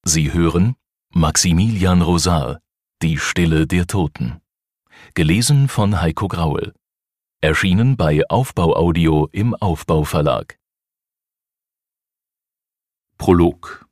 Sie hören Maximilian Rosar, Die Stille der Toten. Gelesen von Heiko Grauel. Erschienen bei Aufbau Audio im Aufbau Verlag. Prolog.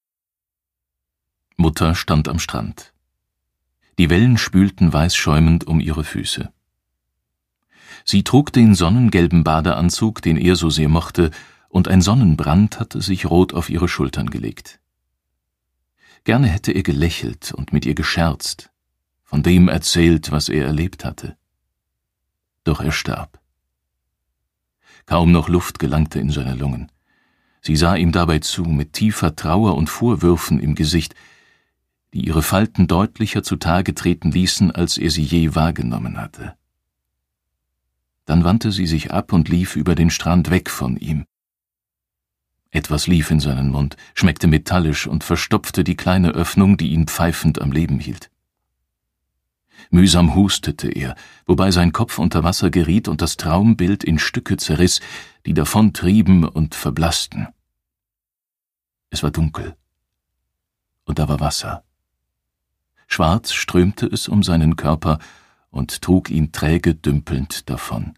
Mutter stand am Strand. Die Wellen spülten weißschäumend um ihre Füße. Sie trug den sonnengelben Badeanzug, den er so sehr mochte, und ein Sonnenbrand hatte sich rot auf ihre Schultern gelegt. Gerne hätte er gelächelt und mit ihr gescherzt, von dem erzählt, was er erlebt hatte. Doch er starb. Kaum noch Luft gelangte in seine Lungen. Sie sah ihm dabei zu, mit tiefer Trauer und Vorwürfen im Gesicht, die ihre Falten deutlicher zutage treten ließen, als er sie je wahrgenommen hatte. Dann wandte sie sich ab und lief über den Strand weg von ihm. Etwas lief in seinen Mund, schmeckte metallisch und verstopfte die kleine Öffnung, die ihn pfeifend am Leben hielt. Mühsam hustete er, wobei sein Kopf unter Wasser geriet und das Traumbild in Stücke zerriss, die davontrieben und verblassten. Es war dunkel, und da war Wasser. Schwarz strömte es um seinen Körper und trug ihn träge dümpelnd davon.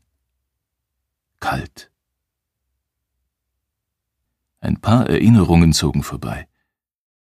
Kalt. Ein paar Erinnerungen zogen vorbei.